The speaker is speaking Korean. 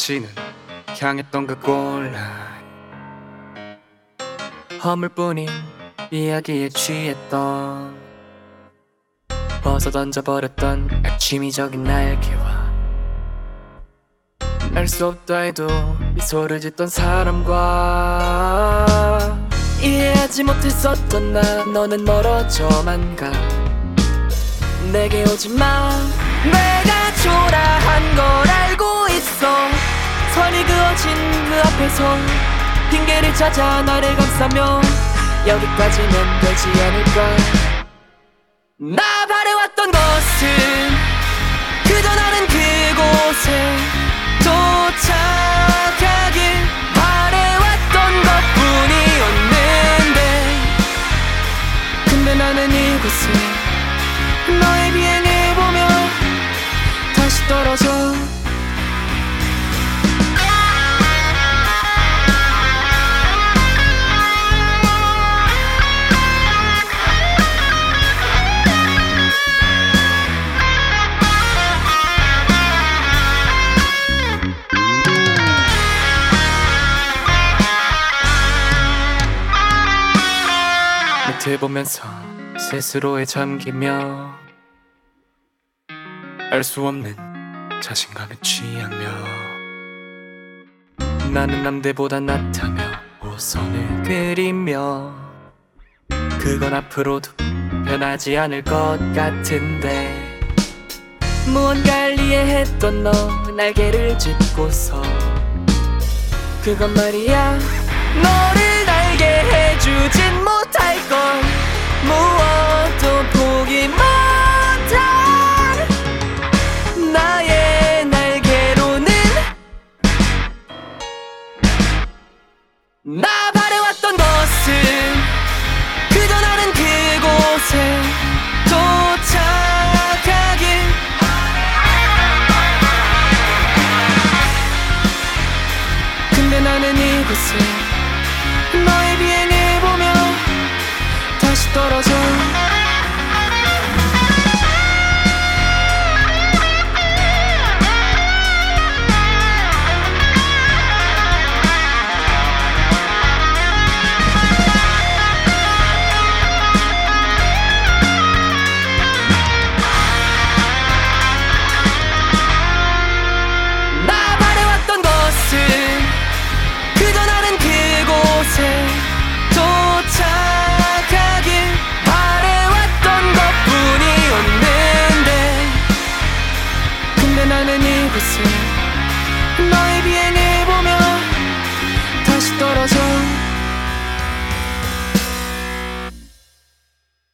당신은 향했던 그 꼴라 허물뿐인 이야기에 취했던 벗어 던져버렸던 악취미적인 날개와 알 수 없다 해도 미소를 짓던 사람과 이해하지 못했었던 나 너는 멀어져만 가 내게 오지마 내가 초라한 걸 알고 있어 선이 그어진 그 앞에서 핑계를 찾아 나를 감싸며 여기까지면 되지 않을까 나 바래왔던 것은 그저 나는 그곳에 도착하길 바래왔던 것뿐이었는데 근데 나는 이곳에 너의 비행을 보며 다시 떨어져 밑을 보면서 스스로에 잠기며 알 수 없는 자신감에 취하며 나는 남들보다 낫다며 우선을 그리며 그건 앞으로도 변하지 않을 것 같은데 무언가를 이해했던 너 날개를 짚고서 그건 말이야 너를 날게 해주진 못할 건 무엇도 포기 못한 나의 날개로는 나 바래왔던 것은 그저 나는 그곳에 도착하길 근데 나는 이곳에 너의 비행을 보며 다시 떨어져 나 바래왔던 것은 그저 나는 그곳에